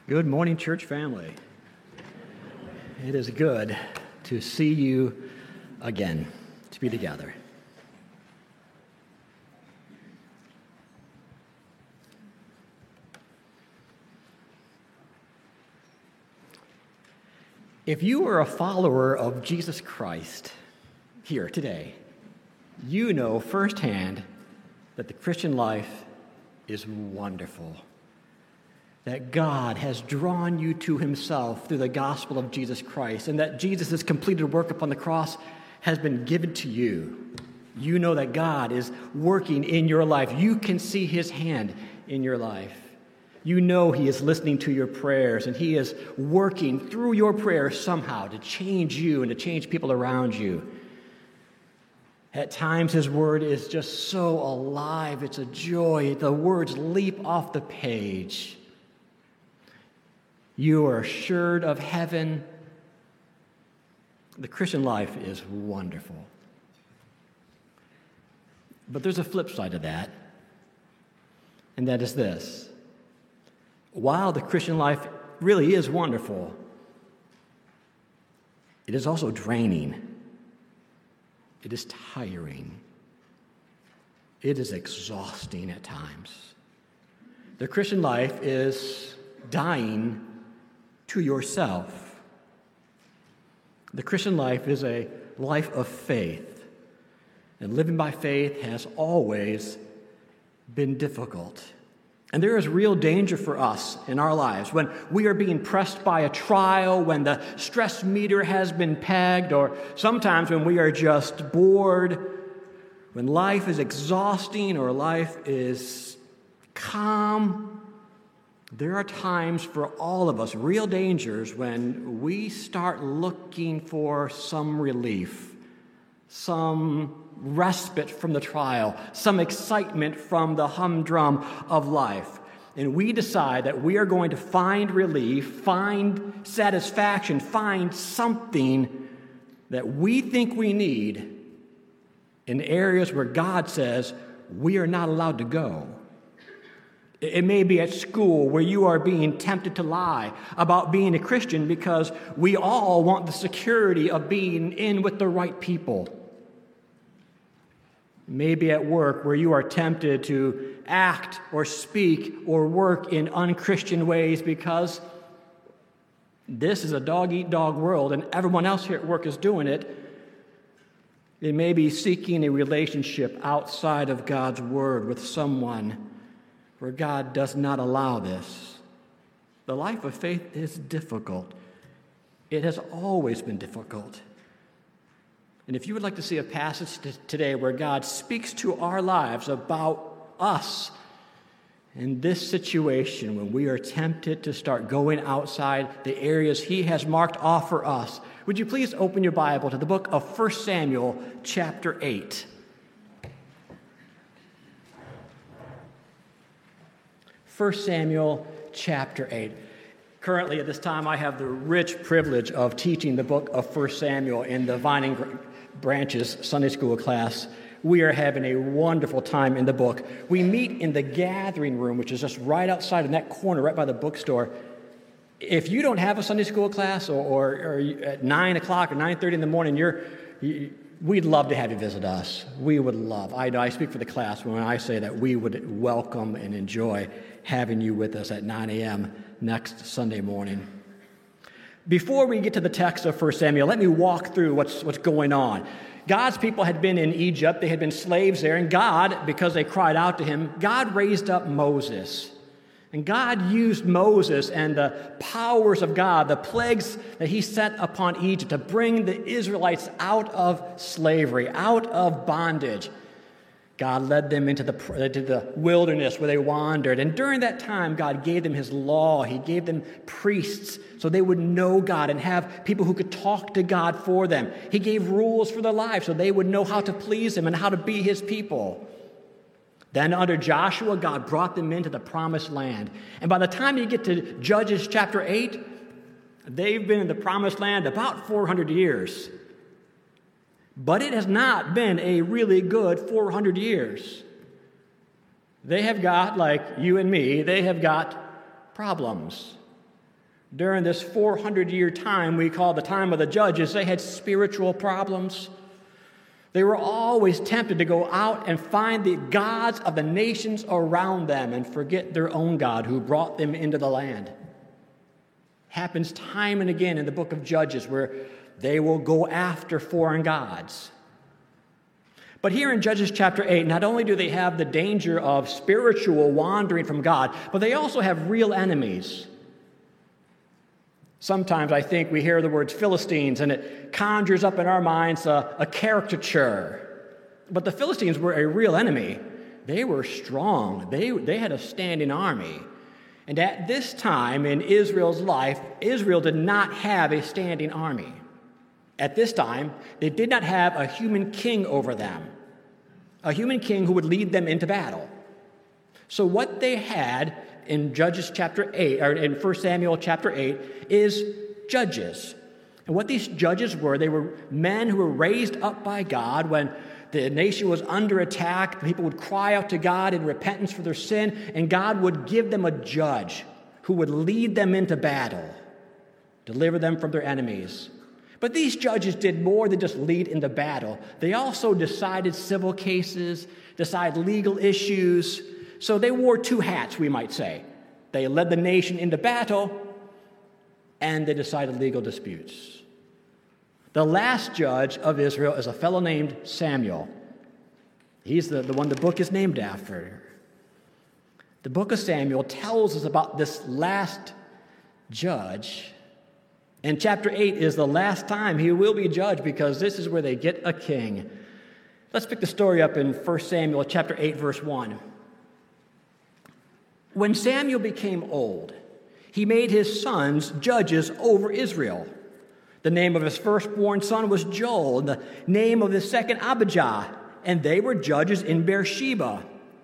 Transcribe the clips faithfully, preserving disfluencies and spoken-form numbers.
Good morning, church family. It is good to see you again, to be together. If you are a follower of Jesus Christ here today, you know firsthand that the Christian life is wonderful, that God has drawn you to himself through the gospel of Jesus Christ, and that Jesus' completed work upon the cross has been given to you. You know that God is working in your life. You can see his hand in your life. You know he is listening to your prayers, and he is working through your prayers somehow to change you and to change people around you. At times, his word is just so alive. It's a joy. The words leap off the page. You are assured of heaven. The Christian life is wonderful. But there's a flip side to that, and that is this. While the Christian life really is wonderful, it is also draining. It is tiring. It is exhausting at times. The Christian life is dying to yourself. The Christian life is a life of faith, and living by faith has always been difficult. And there is real danger for us in our lives when we are being pressed by a trial, when the stress meter has been pegged, or sometimes when we are just bored, when life is exhausting or life is calm. There are times for all of us, real dangers, when we start looking for some relief, some respite from the trial, some excitement from the humdrum of life. And we decide that we are going to find relief, find satisfaction, find something that we think we need in areas where God says we are not allowed to go. It may be at school where you are being tempted to lie about being a Christian because we all want the security of being in with the right people. Maybe at work where you are tempted to act or speak or work in unchristian ways because this is a dog-eat-dog world and everyone else here at work is doing it. It may be seeking a relationship outside of God's word with someone where God does not allow this. The life of faith is difficult. It has always been difficult. And if you would like to see a passage t- today where God speaks to our lives about us in this situation when we are tempted to start going outside the areas he has marked off for us, would you please open your Bible to the book of First Samuel chapter eight. First Samuel chapter eight. Currently at this time I have the rich privilege of teaching the book of First Samuel in the Vining Branches Sunday School class. We are having a wonderful time in the book. We meet in the gathering room, which is just right outside in that corner, right by the bookstore. If you don't have a Sunday school class, or, or, or at nine o'clock or nine thirty in the morning, you're, you, we'd love to have you visit us. We would love. I, I speak for the class when I say that we would welcome and enjoy having you with us at nine a.m. next Sunday morning. Before we get to the text of First Samuel, let me walk through what's, what's going on. God's people had been in Egypt. They had been slaves there. And God, because they cried out to him, God raised up Moses. And God used Moses and the powers of God, the plagues that he sent upon Egypt to bring the Israelites out of slavery, out of bondage. God led them into the, into the wilderness where they wandered. And during that time, God gave them his law. He gave them priests so they would know God and have people who could talk to God for them. He gave rules for their lives so they would know how to please him and how to be his people. Then under Joshua, God brought them into the promised land. And by the time you get to Judges chapter eight, they've been in the promised land about four hundred years. But it has not been a really good four hundred years. They have got, like you and me, they have got problems. During this four hundred year time we call the time of the judges, they had spiritual problems. They were always tempted to go out and find the gods of the nations around them and forget their own God who brought them into the land. Happens time and again in the book of Judges where they will go after foreign gods. But here in Judges chapter eight, not only do they have the danger of spiritual wandering from God, but they also have real enemies. Sometimes I think we hear the words Philistines and it conjures up in our minds a, a caricature. But the Philistines were a real enemy. They were strong. They, they had a standing army. And at this time in Israel's life, Israel did not have a standing army. At this time, they did not have a human king over them, a human king who would lead them into battle. So what they had in Judges chapter eight, or in First Samuel chapter eight, is judges. And what these judges were, they were men who were raised up by God when the nation was under attack. People would cry out to God in repentance for their sin, and God would give them a judge who would lead them into battle, deliver them from their enemies. But these judges did more than just lead into battle. They also decided civil cases, decided legal issues. So they wore two hats, we might say. They led the nation into battle, and they decided legal disputes. The last judge of Israel is a fellow named Samuel. He's the, the one the book is named after. The book of Samuel tells us about this last judge. And chapter eight is the last time he will be judged because this is where they get a king. Let's pick the story up in First Samuel chapter eight, verse one. When Samuel became old, he made his sons judges over Israel. The name of his firstborn son was Joel, and the name of his second Abijah, and they were judges in Beersheba.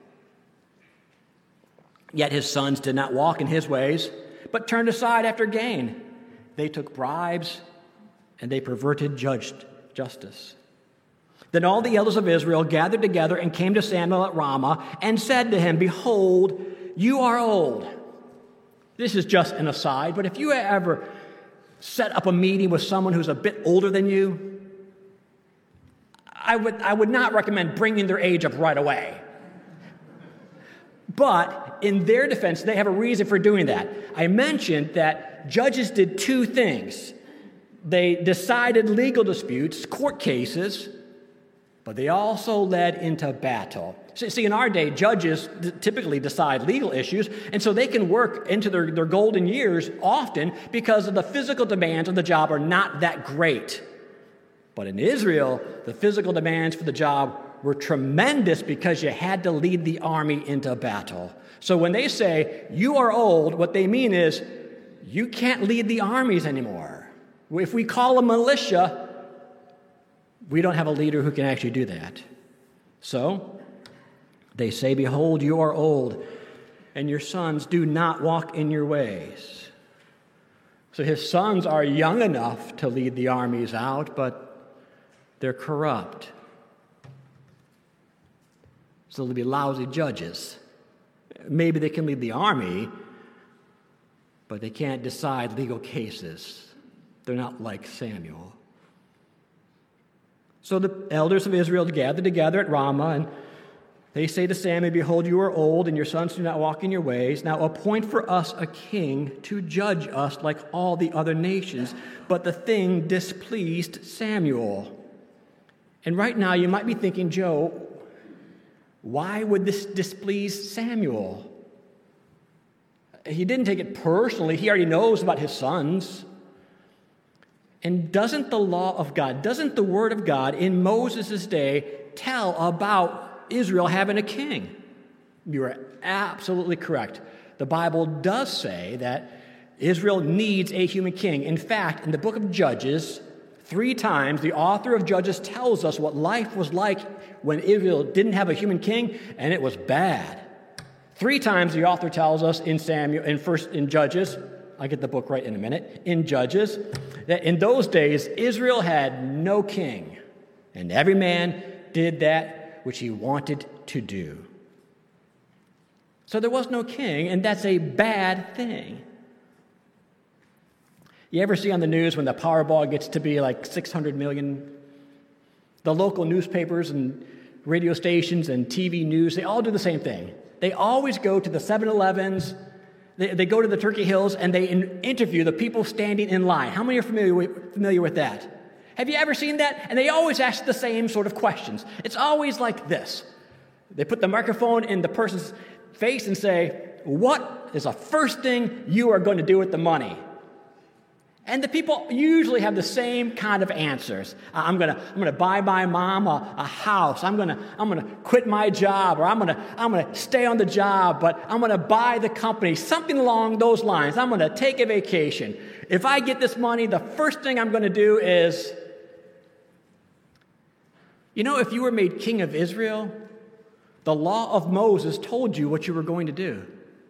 Yet his sons did not walk in his ways, but turned aside after gain. They took bribes, and they perverted judged justice. Then all the elders of Israel gathered together and came to Samuel at Ramah and said to him, "Behold, you are old." This is just an aside, but if you ever set up a meeting with someone who's a bit older than you, I would, I would not recommend bringing their age up right away. But in their defense, they have a reason for doing that. I mentioned that judges did two things. They decided legal disputes, court cases, but they also led into battle. See, in our day, judges typically decide legal issues, and so they can work into their, their golden years often because of the physical demands of the job are not that great. But in Israel, the physical demands for the job were tremendous because you had to lead the army into battle. So when they say, "You are old," what they mean is, you can't lead the armies anymore. If we call a militia, we don't have a leader who can actually do that. So they say, "Behold, you are old, and your sons do not walk in your ways." So his sons are young enough to lead the armies out, but they're corrupt. So they'll be lousy judges. Maybe they can lead the army, but they can't decide legal cases. They're not like Samuel. So the elders of Israel gathered together at Ramah, and they say to Samuel, "Behold, you are old, and your sons do not walk in your ways. Now appoint for us a king to judge us like all the other nations." But the thing displeased Samuel. And right now you might be thinking, Joe, why would this displease Samuel? He didn't take it personally. He already knows about his sons. And doesn't the law of God, doesn't the word of God in Moses' day tell about Israel having a king? You are absolutely correct. The Bible does say that Israel needs a human king. In fact, in the book of Judges, three times the author of Judges tells us what life was like when Israel didn't have a human king, and it was bad. Three times the author tells us in Samuel, in first in Judges, I'll get the book right in a minute, in Judges, that in those days Israel had no king, and every man did that which he wanted to do. So there was no king, and that's a bad thing. You ever see on the news when the Powerball gets to be like six hundred million? The local newspapers and radio stations and T V news, they all do the same thing. They always go to the seven elevens, they, they go to the Turkey Hills, and they in, interview the people standing in line. How many are familiar with, familiar with that? Have you ever seen that? And they always ask the same sort of questions. It's always like this. They put the microphone in the person's face and say, what is the first thing you are going to do with the money? And the people usually have the same kind of answers. I'm gonna, I'm gonna buy my mom a, a house. I'm gonna, I'm gonna quit my job, or I'm gonna, I'm gonna stay on the job, but I'm gonna buy the company. Something along those lines. I'm gonna take a vacation. If I get this money, the first thing I'm gonna do is, you know, if you were made king of Israel, the law of Moses told you what you were going to do.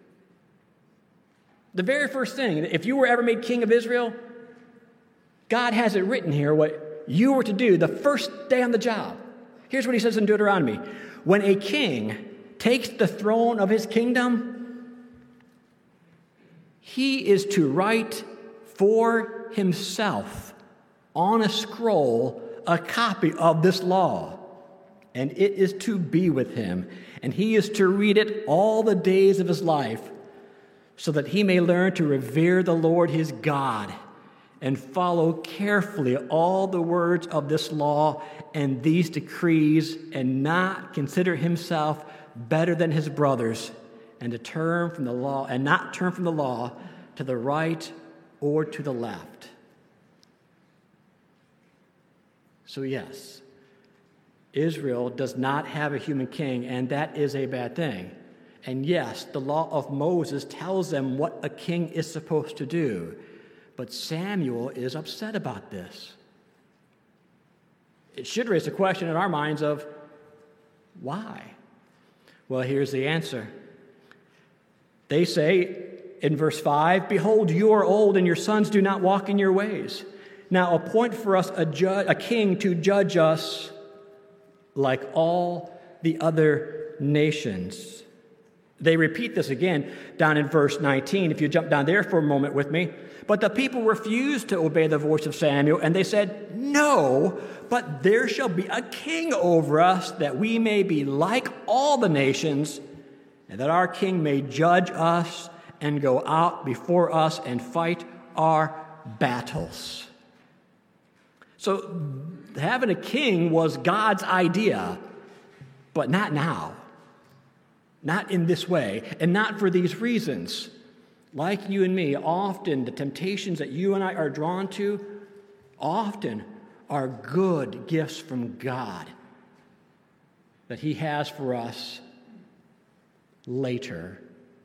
The very first thing, if you were ever made king of Israel, God has it written here what you were to do the first day on the job. Here's what he says in Deuteronomy. When a king takes the throne of his kingdom, he is to write for himself on a scroll a copy of this law, and it is to be with him, and he is to read it all the days of his life, so that he may learn to revere the Lord his God and follow carefully all the words of this law and these decrees, and not consider himself better than his brothers, and to turn from the law and not turn from the law to the right or to the left. So yes, Israel does not have a human king, and that is a bad thing. And yes, the law of Moses tells them what a king is supposed to do. But Samuel is upset about this. It should raise a question in our minds of, why? Well, here's the answer. They say in verse five, behold, you are old, and your sons do not walk in your ways. Now appoint for us a, ju- a king to judge us like all the other nations. They repeat this again down in verse nineteen. If you jump down there for a moment with me. But the people refused to obey the voice of Samuel, and they said, no, but there shall be a king over us, that we may be like all the nations, and that our king may judge us and go out before us and fight our battles. So having a king was God's idea, but not now. Not in this way, and not for these reasons. Like you and me, often the temptations that you and I are drawn to often are good gifts from God that he has for us later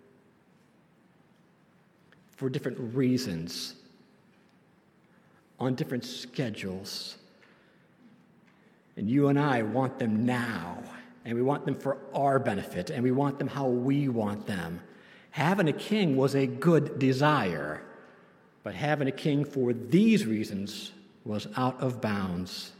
for different reasons, on different schedules. And you and I want them now. And we want them for our benefit, and we want them how we want them. Having a king was a good desire, but having a king for these reasons was out of bounds.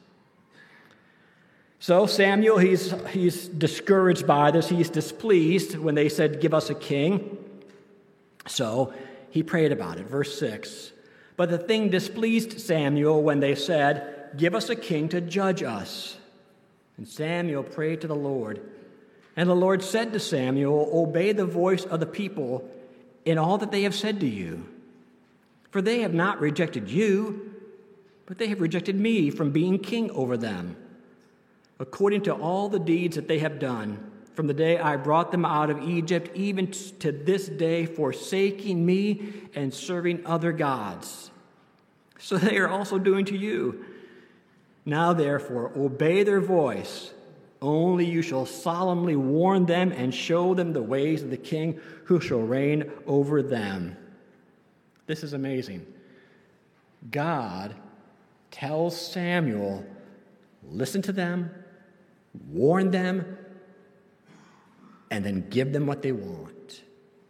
So Samuel, he's, he's discouraged by this. He's displeased when they said, give us a king. So he prayed about it. Verse six. But the thing displeased Samuel when they said, give us a king to judge us. And Samuel prayed to the Lord. And the Lord said to Samuel, obey the voice of the people in all that they have said to you. For they have not rejected you, but they have rejected me from being king over them, according to all the deeds that they have done, from the day I brought them out of Egypt, even to this day, forsaking me and serving other gods. So they are also doing to you. Now, therefore, obey their voice. Only you shall solemnly warn them and show them the ways of the king who shall reign over them. This is amazing. God tells Samuel, listen to them, warn them, and then give them what they want.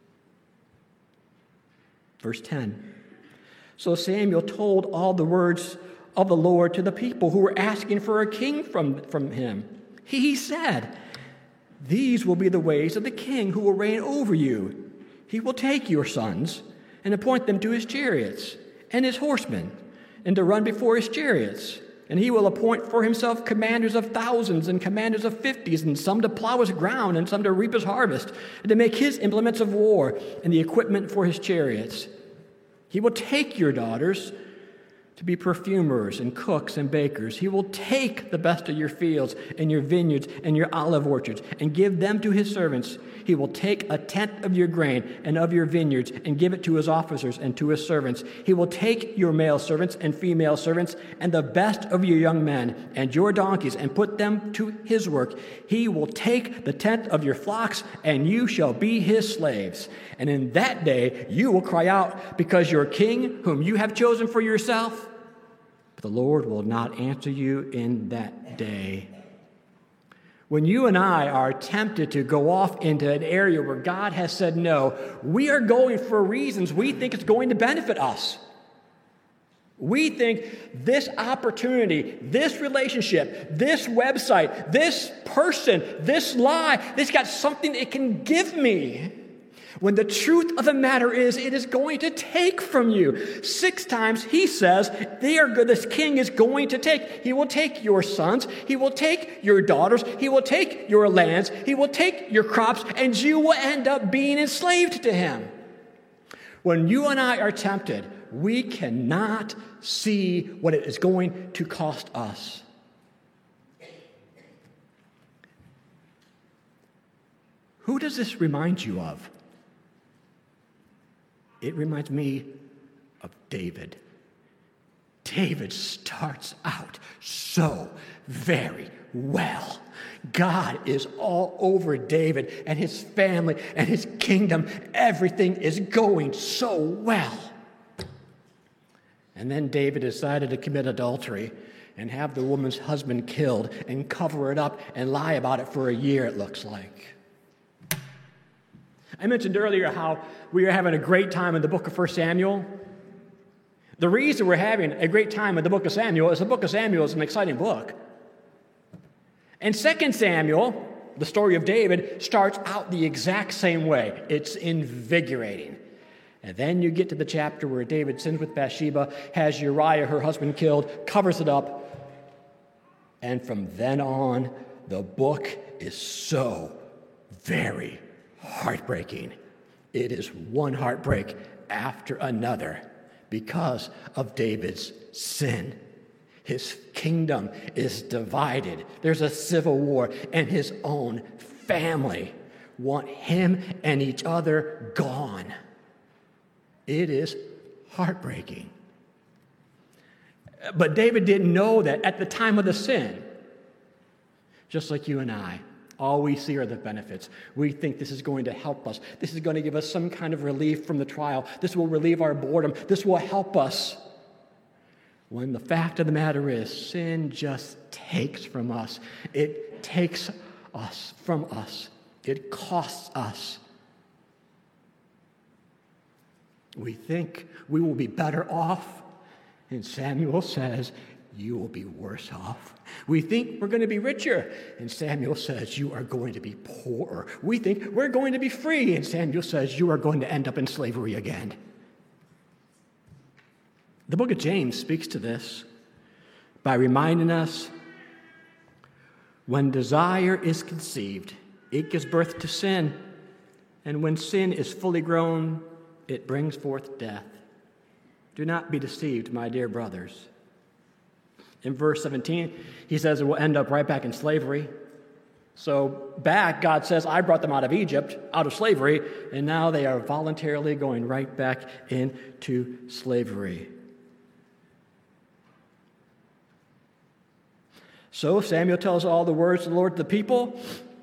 Verse ten. So Samuel told all the words of the Lord to the people who were asking for a king from, from him. He said, these will be the ways of the king who will reign over you. He will take your sons and appoint them to his chariots and his horsemen, and to run before his chariots. And he will appoint for himself commanders of thousands and commanders of fifties, and some to plow his ground and some to reap his harvest, and to make his implements of war and the equipment for his chariots. He will take your daughters to be perfumers and cooks and bakers. He will take the best of your fields and your vineyards and your olive orchards and give them to his servants. He will take a tenth of your grain and of your vineyards and give it to his officers and to his servants. He will take your male servants and female servants and the best of your young men and your donkeys and put them to his work. He will take the tenth of your flocks, and you shall be his slaves. And in that day you will cry out because your king, whom you have chosen for yourself, but the Lord will not answer you in that day. When you and I are tempted to go off into an area where God has said no, we are going for reasons we think it's going to benefit us. We think this opportunity, this relationship, this website, this person, this lie, this got something it can give me. When the truth of the matter is, it is going to take from you. Six times he says, they are good, this king is going to take. He will take your sons, he will take your daughters, he will take your lands, he will take your crops, and you will end up being enslaved to him. When you and I are tempted, we cannot see what it is going to cost us. Who does this remind you of? It reminds me of David. David starts out so very well. God is all over David and his family and his kingdom. Everything is going so well. And then David decided to commit adultery and have the woman's husband killed and cover it up and lie about it for a year, it looks like. I mentioned earlier how we are having a great time in the book of First Samuel. The reason we're having a great time in the book of Samuel is the book of Samuel is an exciting book. And Second Samuel, the story of David, starts out the exact same way. It's invigorating. And then you get to the chapter where David sins with Bathsheba, has Uriah, her husband, killed, covers it up. And from then on, the book is so very heartbreaking. It is one heartbreak after another because of David's sin. His kingdom is divided. There's a civil war, and his own family want him and each other gone. It is heartbreaking. But David didn't know that at the time of the sin, just like you and I. All we see are the benefits. We think this is going to help us. This is going to give us some kind of relief from the trial. This will relieve our boredom. This will help us. When the fact of the matter is, sin just takes from us. It takes us from us. It costs us. We think we will be better off. And Samuel says, you will be worse off. We think we're going to be richer, and Samuel says, you are going to be poorer. We think we're going to be free, and Samuel says, you are going to end up in slavery again. The book of James speaks to this by reminding us when desire is conceived, it gives birth to sin, and when sin is fully grown, it brings forth death. Do not be deceived, my dear brothers. In verse seventeen, he says it will end up right back in slavery. So back, God says, I brought them out of Egypt, out of slavery, and now they are voluntarily going right back into slavery. So Samuel tells all the words of the Lord to the people.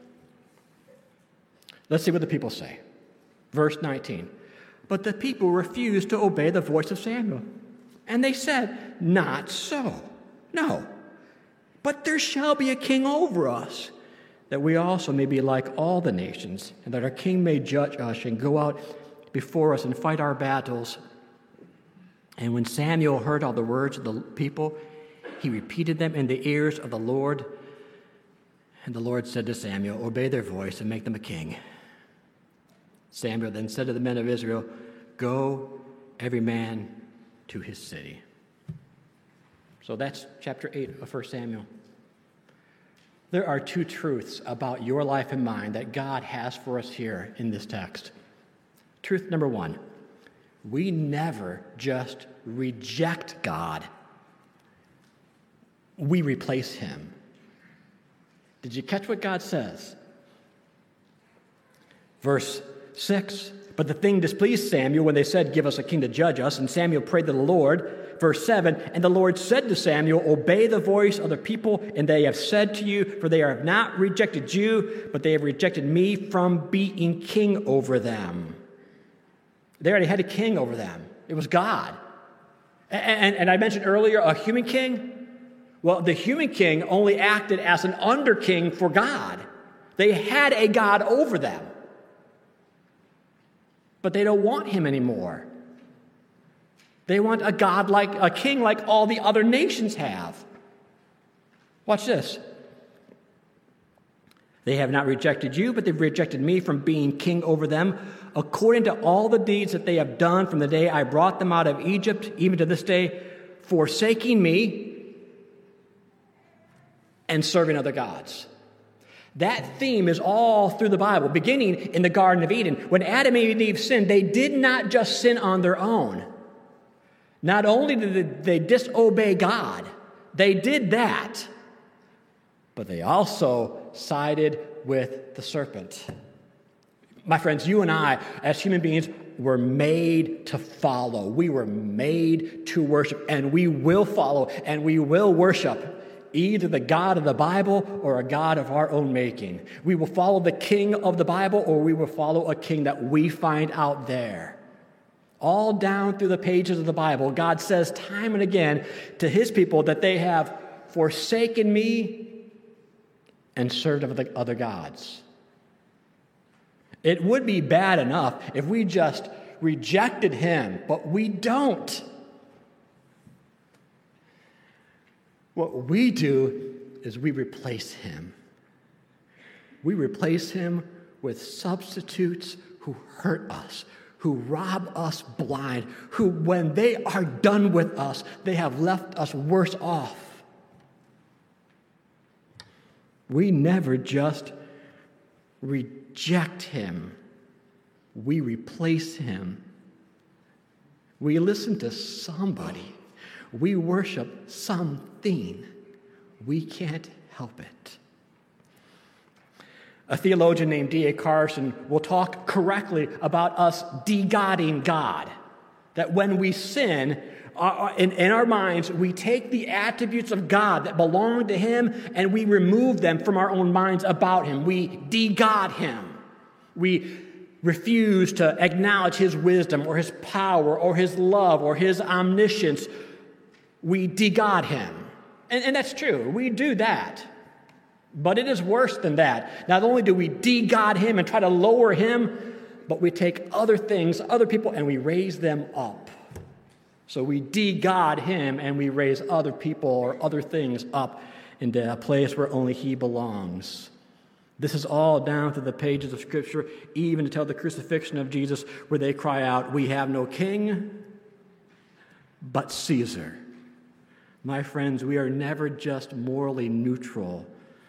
Let's see what the people say. Verse nineteen. But the people refused to obey the voice of Samuel. And they said, not so. No, but there shall be a king over us, that we also may be like all the nations, and that our king may judge us and go out before us and fight our battles. And when Samuel heard all the words of the people, he repeated them in the ears of the Lord. And the Lord said to Samuel, obey their voice and make them a king. Samuel then said to the men of Israel, go, every man to his city. So that's chapter eight of First Samuel. There are two truths about your life and mine that God has for us here in this text. Truth number one, we never just reject God. We replace him. Did you catch what God says? Verse six, but the thing displeased Samuel when they said, give us a king to judge us, and Samuel prayed to the Lord. Verse seven, and the Lord said to Samuel, obey the voice of the people, and they have said to you, for they have not rejected you, but they have rejected me from being king over them. They already had a king over them. It was God. And, and, and I mentioned earlier a human king. Well, the human king only acted as an under king for God. They had a God over them. But they don't want him anymore. They want a God like a king like all the other nations have. Watch this. They have not rejected you, but they've rejected me from being king over them, according to all the deeds that they have done from the day I brought them out of Egypt, even to this day, forsaking me and serving other gods. That theme is all through the Bible, beginning in the Garden of Eden. When Adam and Eve sinned, they did not just sin on their own. Not only did they disobey God, they did that, but they also sided with the serpent. My friends, you and I, as human beings, were made to follow. We were made to worship, and we will follow, and we will worship either the God of the Bible or a God of our own making. We will follow the king of the Bible, or we will follow a king that we find out there. All down through the pages of the Bible, God says time and again to his people that they have forsaken me and served other gods. It would be bad enough if we just rejected him, but we don't. What we do is we replace him. We replace him with substitutes who hurt us, who rob us blind, who, when they are done with us, they have left us worse off. We never just reject him. We replace him. We listen to somebody. We worship something. We can't help it. A theologian named D A Carson will talk correctly about us de-godding God. That when we sin, uh, in, in our minds, we take the attributes of God that belong to him and we remove them from our own minds about him. We de-God him. We refuse to acknowledge his wisdom or his power or his love or his omniscience. We de-God him. And, and that's true. We do that. But it is worse than that. Not only do we de-God him and try to lower him, but we take other things, other people, and we raise them up. So we de-God him and we raise other people or other things up into a place where only he belongs. This is all down through the pages of Scripture, even until the crucifixion of Jesus, where they cry out, we have no king but Caesar. My friends, we are never just morally neutral.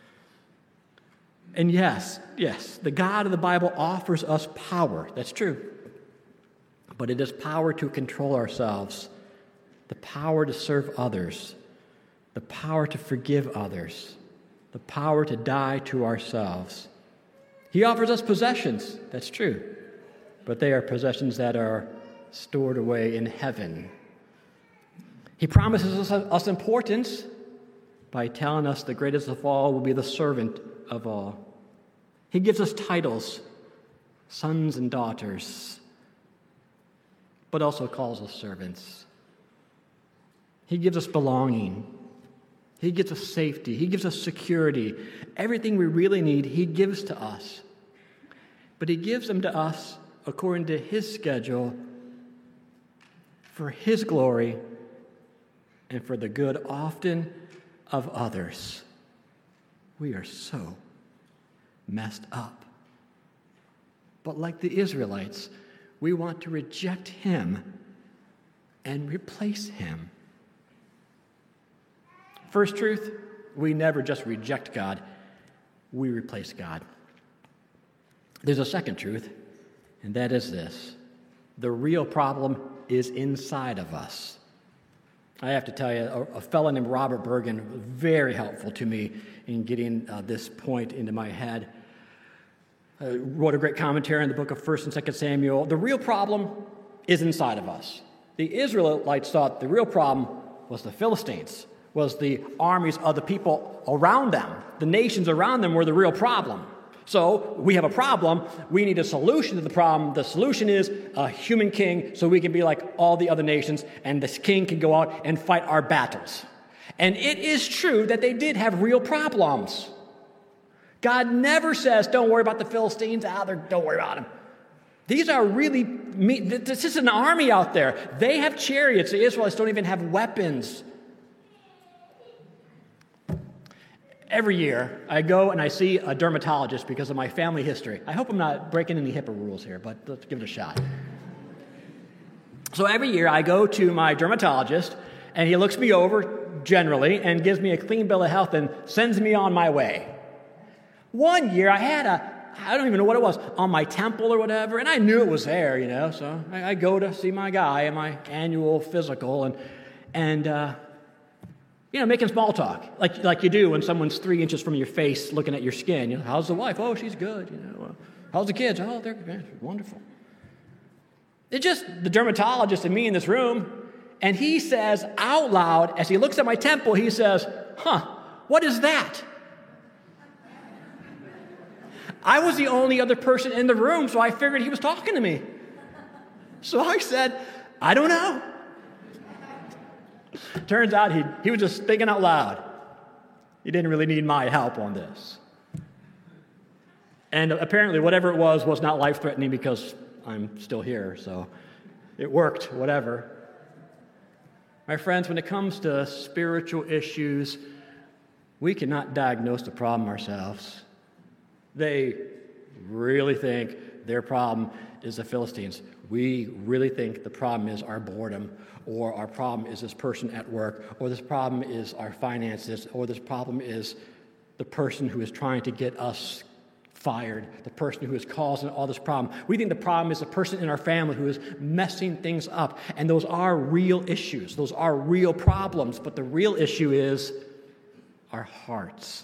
And yes, yes, the God of the Bible offers us power. That's true. But it is power to control ourselves, the power to serve others, the power to forgive others, the power to die to ourselves. He offers us possessions. That's true. But they are possessions that are stored away in heaven. He promises us, us importance by telling us the greatest of all will be the servant of all. He gives us titles, sons and daughters, but also calls us servants. He gives us belonging. He gives us safety. He gives us security. Everything we really need, he gives to us. But he gives them to us according to his schedule, for his glory, and for the good often of others. We are so messed up. But like the Israelites, we want to reject him and replace him. First truth, we never just reject God, we replace God. There's a second truth, and that is this: the real problem is inside of us. I have to tell you, a, a fellow named Robert Bergen was very helpful to me in getting uh, this point into my head. Uh, wrote a great commentary on the book of First and Second Samuel. The real problem is inside of us. The Israelites thought the real problem was the Philistines, was the armies of the people around them. The nations around them were the real problem. So we have a problem. We need a solution to the problem. The solution is a human king so we can be like all the other nations, and this king can go out and fight our battles. And it is true that they did have real problems. God never says, don't worry about the Philistines. Ah, don't worry about them. These are really, this is an army out there. They have chariots. The Israelites don't even have weapons. Every year, I go and I see a dermatologist because of my family history. I hope I'm not breaking any HIPAA rules here, but let's give it a shot. So every year, I go to my dermatologist, and he looks me over, generally, and gives me a clean bill of health and sends me on my way. One year, I had a, I don't even know what it was, on my temple or whatever, and I knew it was there, you know, so I, I go to see my guy in my annual physical, and, and, uh, you know, making small talk, like like you do when someone's three inches from your face looking at your skin. You know, how's the wife? Oh, she's good. You know, uh, how's the kids? Oh, they're good. Wonderful. It's just the dermatologist and me in this room, and he says out loud, as he looks at my temple, he says, huh, what is that? I was the only other person in the room, so I figured he was talking to me. So I said, I don't know. Turns out he, he was just thinking out loud. He didn't really need my help on this. And apparently whatever it was was not life-threatening because I'm still here, so it worked, whatever. My friends, when it comes to spiritual issues, we cannot diagnose the problem ourselves. They really think their problem is the Philistines. We really think the problem is our boredom, or our problem is this person at work, or this problem is our finances, or this problem is the person who is trying to get us fired, the person who is causing all this problem. We think the problem is the person in our family who is messing things up, and those are real issues. Those are real problems, but the real issue is our hearts.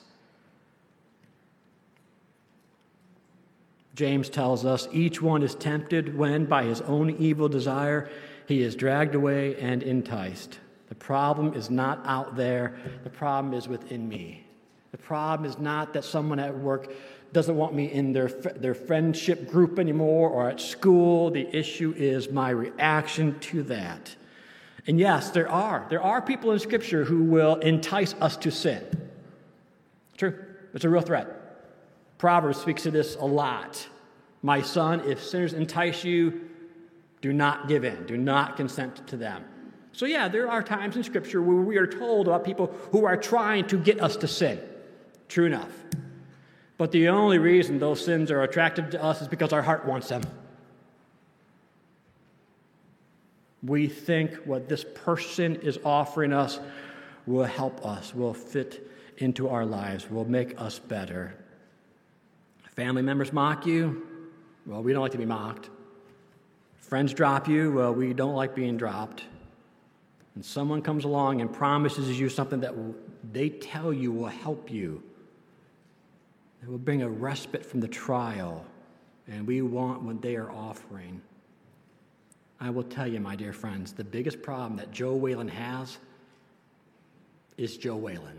James tells us each one is tempted when, by his own evil desire, he is dragged away and enticed. The problem is not out there. The problem is within me. The problem is not that someone at work doesn't want me in their, their friendship group anymore or at school. The issue is my reaction to that. And yes, there are. There are people in Scripture who will entice us to sin. True. It's a real threat. Proverbs speaks to this a lot. My son, if sinners entice you, do not give in. Do not consent to them. So yeah, there are times in Scripture where we are told about people who are trying to get us to sin. True enough. But the only reason those sins are attractive to us is because our heart wants them. We think what this person is offering us will help us, will fit into our lives, will make us better. Family members mock you? Well, we don't like to be mocked. Friends drop you? Well, we don't like being dropped. And someone comes along and promises you something that they tell you will help you. It will bring a respite from the trial, and we want what they are offering. I will tell you, my dear friends, the biggest problem that Joe Whalen has is Joe Whalen.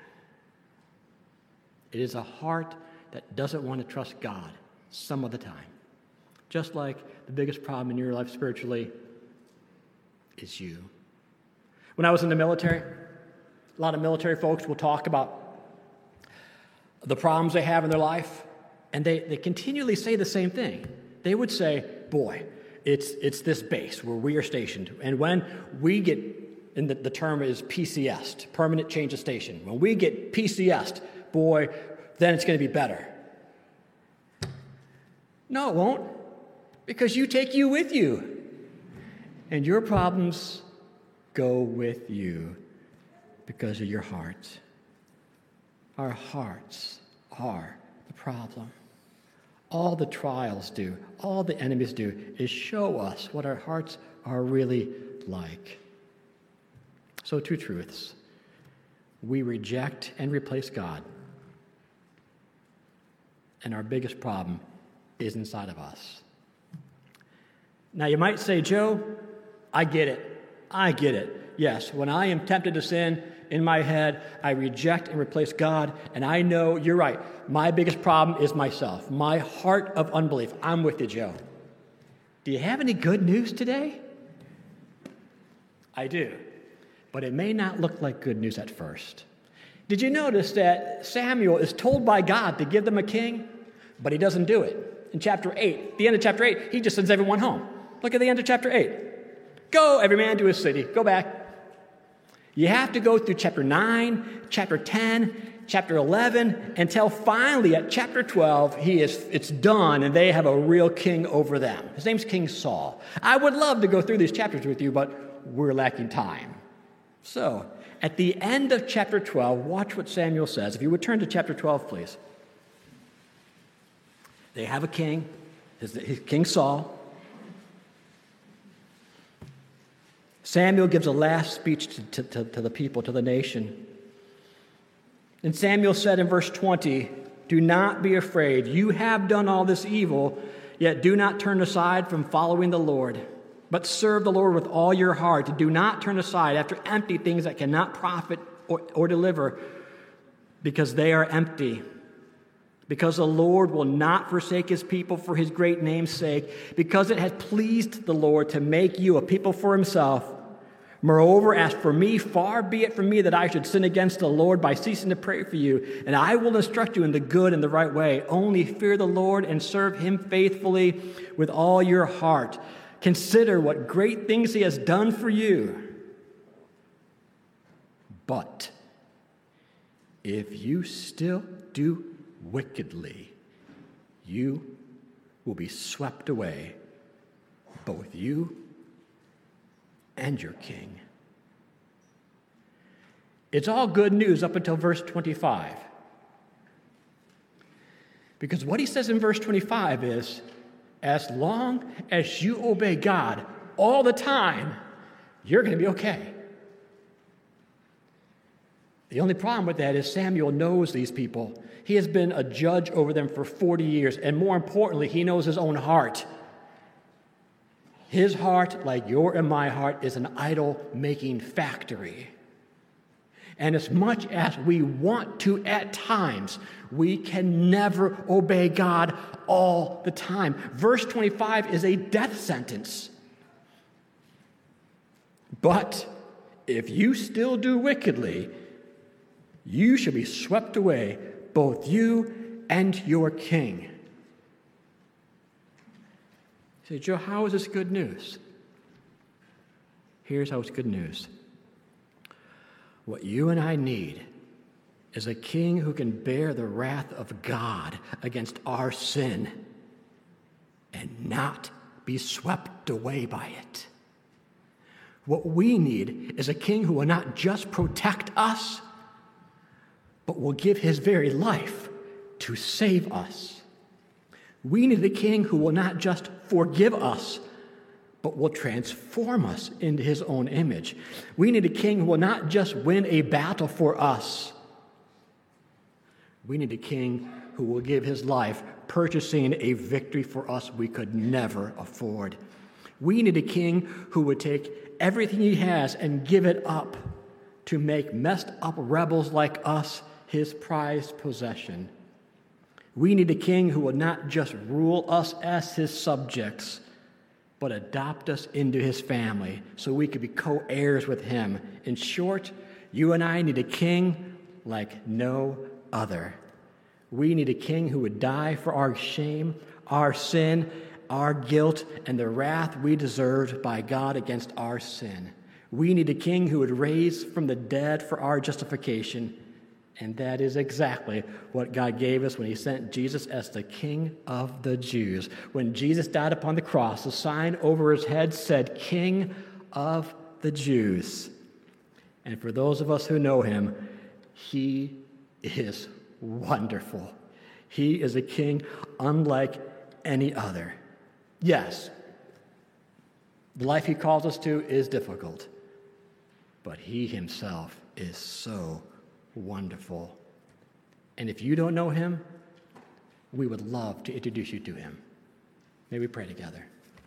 It is a heart that doesn't want to trust God some of the time. Just like the biggest problem in your life spiritually is you. When I was in the military, a lot of military folks will talk about the problems they have in their life, and they, they continually say the same thing. They would say, boy, it's it's this base where we are stationed, and when we get, and the, the term is P C S'd, permanent change of station, when we get P C S'd, boy, then it's going to be better. No, it won't, because you take you with you. And your problems go with you because of your heart. Our hearts are the problem. All the trials do, all the enemies do, is show us what our hearts are really like. So, two truths. We reject and replace God. And our biggest problem is inside of us. Now, you might say, Joe, I get it. I get it. Yes, when I am tempted to sin, in my head, I reject and replace God, and I know you're right. My biggest problem is myself, my heart of unbelief. I'm with you, Joe. Do you have any good news today? I do, but it may not look like good news at first. Did you notice that Samuel is told by God to give them a king, but he doesn't do it? In chapter eight, the end of chapter eight, he just sends everyone home. Look at the end of chapter eight. Go, every man to his city. Go back. You have to go through chapter nine, chapter ten, chapter eleven, until finally at chapter twelve, he is, it's done, and they have a real king over them. His name's King Saul. I would love to go through these chapters with you, but we're lacking time. So, at the end of chapter twelve, watch what Samuel says. If you would turn to chapter twelve, please. They have a king, his, his King Saul. Samuel gives a last speech to, to, to the people, to the nation. And Samuel said in verse twenty, "Do not be afraid. You have done all this evil, yet do not turn aside from following the Lord, but serve the Lord with all your heart. Do not turn aside after empty things that cannot profit or, or deliver, because they are empty. Because the Lord will not forsake his people for his great name's sake, because it has pleased the Lord to make you a people for himself. Moreover, as for me, far be it from me that I should sin against the Lord by ceasing to pray for you, and I will instruct you in the good and the right way. Only fear the Lord and serve him faithfully with all your heart. Consider what great things he has done for you. But if you still do wickedly, you will be swept away, both you and your king." It's all good news up until verse twenty-five. Because what he says in verse twenty-five is, as long as you obey God all the time, you're going to be okay. The only problem with that is Samuel knows these people. He has been a judge over them for forty years, and more importantly, he knows his own heart. His heart, like your and my heart, is an idol-making factory. And as much as we want to at times, we can never obey God all the time. Verse twenty-five is a death sentence. But if you still do wickedly, you shall be swept away, both you and your king. You say, Joe, how is this good news? Here's how it's good news. What you and I need is a king who can bear the wrath of God against our sin and not be swept away by it. What we need is a king who will not just protect us, but will give his very life to save us. We need a king who will not just forgive us, but will transform us into his own image. We need a king who will not just win a battle for us. We need a king who will give his life, purchasing a victory for us we could never afford. We need a king who would take everything he has and give it up to make messed up rebels like us his prized possession. We need a king who will not just rule us as his subjects, but adopt us into his family so we could be co-heirs with him. In short, you and I need a king like no other. We need a king who would die for our shame, our sin, our guilt, and the wrath we deserved by God against our sin. We need a king who would raise from the dead for our justification. And that is exactly what God gave us when he sent Jesus as the King of the Jews. When Jesus died upon the cross, the sign over his head said, King of the Jews. And for those of us who know him, he is wonderful. He is a king unlike any other. Yes, the life he calls us to is difficult, but he himself is so wonderful. And if you don't know him, we would love to introduce you to him. May we pray together.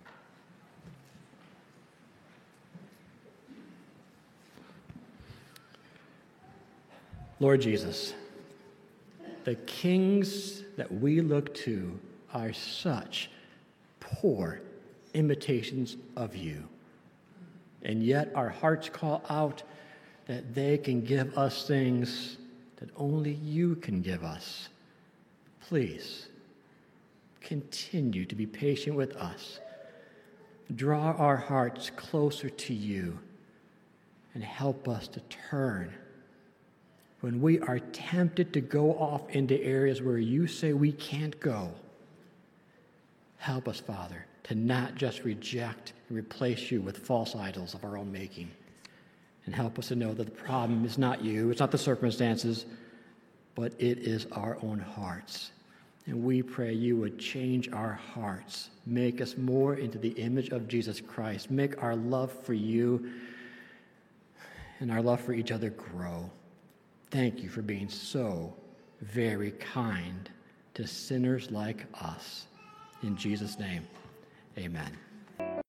Lord Jesus, the kings that we look to are such poor imitations of you. And yet our hearts call out that they can give us things that only you can give us. Please, continue to be patient with us. Draw our hearts closer to you and help us to turn when we are tempted to go off into areas where you say we can't go. Help us, Father, to not just reject and replace you with false idols of our own making. And help us to know that the problem is not you, it's not the circumstances, but it is our own hearts. And we pray you would change our hearts, make us more into the image of Jesus Christ, make our love for you and our love for each other grow. Thank you for being so very kind to sinners like us. In Jesus' name, amen.